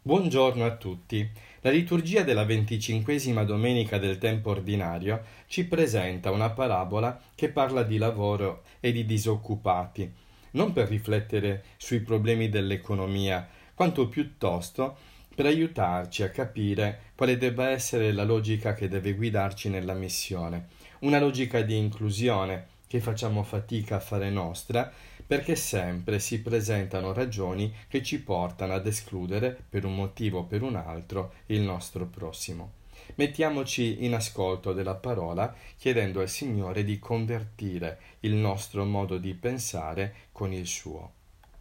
Buongiorno a tutti. La liturgia della 25ª domenica del tempo ordinario ci presenta una parabola che parla di lavoro e di disoccupati, non per riflettere sui problemi dell'economia, quanto piuttosto per aiutarci a capire quale debba essere la logica che deve guidarci nella missione, una logica di inclusione che facciamo fatica a fare nostra perché sempre si presentano ragioni che ci portano ad escludere, per un motivo o per un altro, il nostro prossimo. Mettiamoci in ascolto della parola, chiedendo al Signore di convertire il nostro modo di pensare con il suo.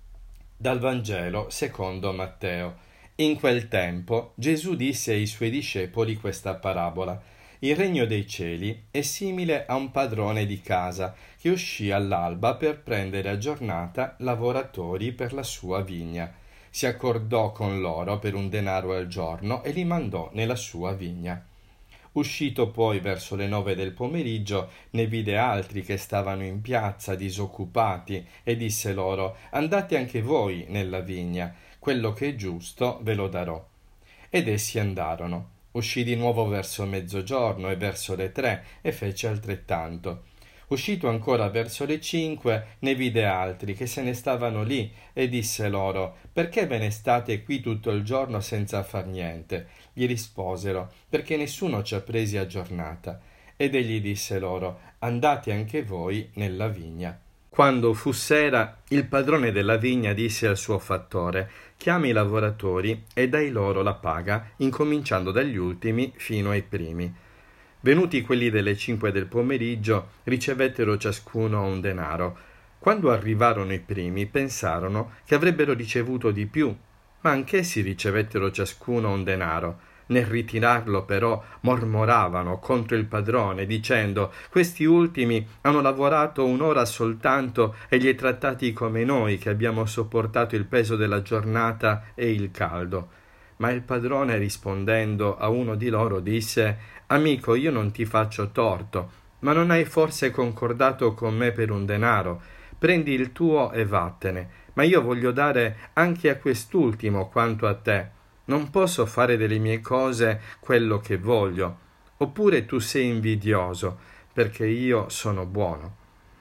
Dal Vangelo secondo Matteo. In quel tempo Gesù disse ai suoi discepoli questa parabola. Il regno dei cieli è simile a un padrone di casa che uscì all'alba per prendere a giornata lavoratori per la sua vigna. Si accordò con loro per un denaro al giorno e li mandò nella sua vigna. Uscito poi verso le 9 del pomeriggio, ne vide altri che stavano in piazza disoccupati e disse loro: Andate anche voi nella vigna, quello che è giusto ve lo darò. Ed essi andarono. Uscì di nuovo verso mezzogiorno e verso le 3 e fece altrettanto. Uscito ancora verso le 5, ne vide altri che se ne stavano lì e disse loro: Perché ve ne state qui tutto il giorno senza far niente? Gli risposero: Perché nessuno ci ha presi a giornata. Ed egli disse loro: Andate anche voi nella vigna. Quando fu sera, il padrone della vigna disse al suo fattore: Chiami i lavoratori e dai loro la paga, incominciando dagli ultimi fino ai primi. Venuti quelli delle 5 del pomeriggio, ricevettero ciascuno un denaro. Quando arrivarono i primi, pensarono che avrebbero ricevuto di più, ma anch'essi ricevettero ciascuno un denaro. Nel ritirarlo però mormoravano contro il padrone, dicendo: Questi ultimi hanno lavorato un'ora soltanto e li hai trattati come noi, che abbiamo sopportato il peso della giornata e il caldo. Ma il padrone, rispondendo a uno di loro, disse: Amico, io non ti faccio torto, ma non hai forse concordato con me per un denaro? Prendi il tuo e vattene, ma io voglio dare anche a quest'ultimo quanto a te. Non posso fare delle mie cose quello che voglio. Oppure tu sei invidioso, perché io sono buono.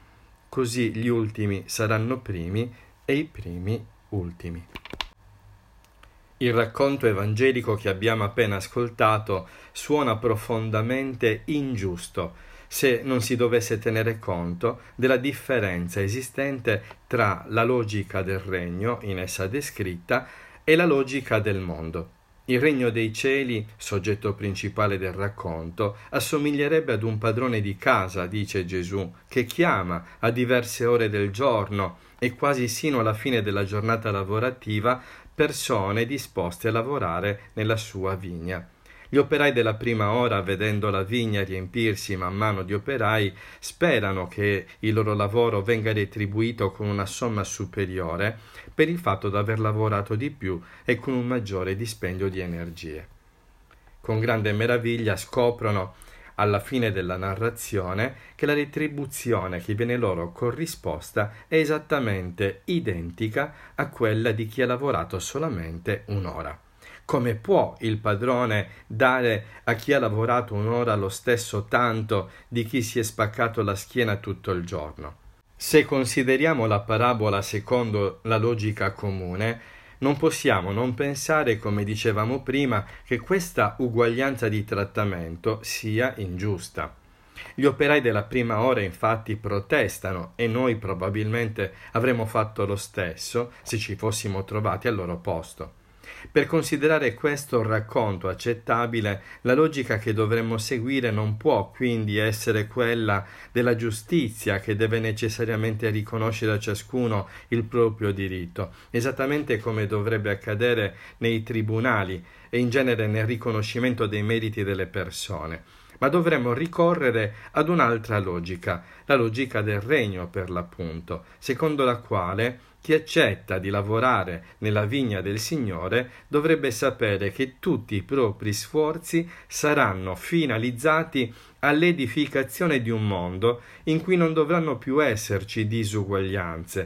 Così gli ultimi saranno primi e i primi ultimi. Il racconto evangelico che abbiamo appena ascoltato suona profondamente ingiusto se non si dovesse tenere conto della differenza esistente tra la logica del regno in essa descritta e la logica del mondo. Il regno dei cieli, soggetto principale del racconto, assomiglierebbe ad un padrone di casa, dice Gesù, che chiama a diverse ore del giorno e quasi sino alla fine della giornata lavorativa persone disposte a lavorare nella sua vigna. Gli operai della prima ora, vedendo la vigna riempirsi man mano di operai, sperano che il loro lavoro venga retribuito con una somma superiore per il fatto di aver lavorato di più e con un maggiore dispendio di energie. Con grande meraviglia scoprono alla fine della narrazione che la retribuzione che viene loro corrisposta è esattamente identica a quella di chi ha lavorato solamente un'ora. Come può il padrone dare a chi ha lavorato un'ora lo stesso tanto di chi si è spaccato la schiena tutto il giorno? Se consideriamo la parabola secondo la logica comune, non possiamo non pensare, come dicevamo prima, che questa uguaglianza di trattamento sia ingiusta. Gli operai della prima ora infatti protestano e noi probabilmente avremmo fatto lo stesso se ci fossimo trovati al loro posto. Per considerare questo racconto accettabile, la logica che dovremmo seguire non può quindi essere quella della giustizia che deve necessariamente riconoscere a ciascuno il proprio diritto, esattamente come dovrebbe accadere nei tribunali e in genere nel riconoscimento dei meriti delle persone. Ma dovremmo ricorrere ad un'altra logica, la logica del regno per l'appunto, secondo la quale chi accetta di lavorare nella vigna del Signore dovrebbe sapere che tutti i propri sforzi saranno finalizzati all'edificazione di un mondo in cui non dovranno più esserci disuguaglianze,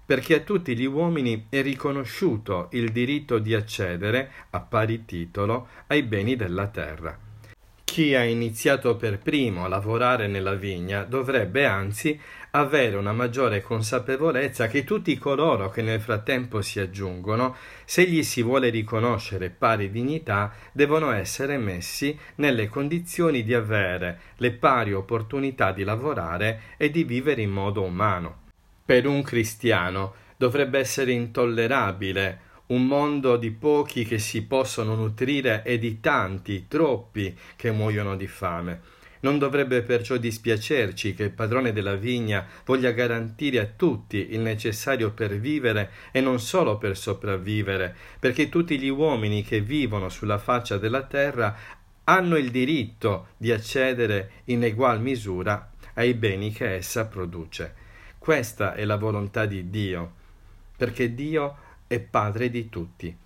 perché a tutti gli uomini è riconosciuto il diritto di accedere, a pari titolo, ai beni della terra. Chi ha iniziato per primo a lavorare nella vigna dovrebbe anzi avere una maggiore consapevolezza che tutti coloro che nel frattempo si aggiungono, se gli si vuole riconoscere pari dignità, devono essere messi nelle condizioni di avere le pari opportunità di lavorare e di vivere in modo umano. Per un cristiano dovrebbe essere intollerabile un mondo di pochi che si possono nutrire e di tanti, troppi, che muoiono di fame. Non dovrebbe perciò dispiacerci che il padrone della vigna voglia garantire a tutti il necessario per vivere e non solo per sopravvivere, perché tutti gli uomini che vivono sulla faccia della terra hanno il diritto di accedere in egual misura ai beni che essa produce. Questa è la volontà di Dio, perché Dio è Padre di tutti.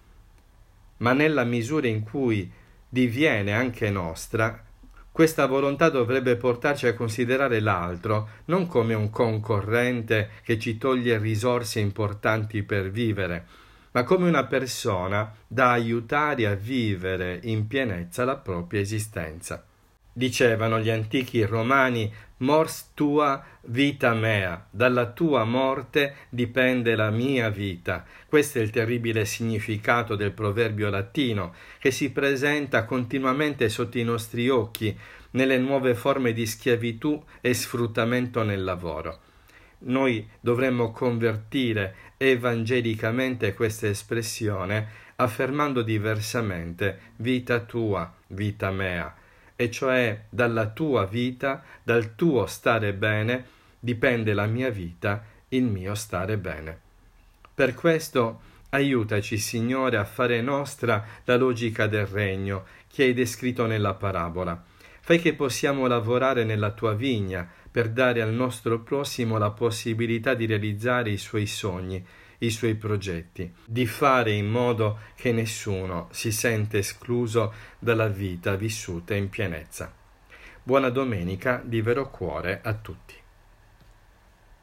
Ma nella misura in cui diviene anche nostra, questa volontà dovrebbe portarci a considerare l'altro non come un concorrente che ci toglie risorse importanti per vivere, ma come una persona da aiutare a vivere in pienezza la propria esistenza. Dicevano gli antichi romani: mors tua vita mea, dalla tua morte dipende la mia vita. Questo è il terribile significato del proverbio latino, che si presenta continuamente sotto i nostri occhi nelle nuove forme di schiavitù e sfruttamento nel lavoro. Noi dovremmo convertire evangelicamente questa espressione affermando diversamente vita tua, vita mea, e cioè dalla tua vita, dal tuo stare bene, dipende la mia vita, il mio stare bene. Per questo aiutaci, Signore, a fare nostra la logica del regno che hai descritto nella parabola. Fai che possiamo lavorare nella tua vigna per dare al nostro prossimo la possibilità di realizzare i suoi sogni, i suoi progetti, di fare in modo che nessuno si sente escluso dalla vita vissuta in pienezza. Buona domenica di vero cuore a tutti.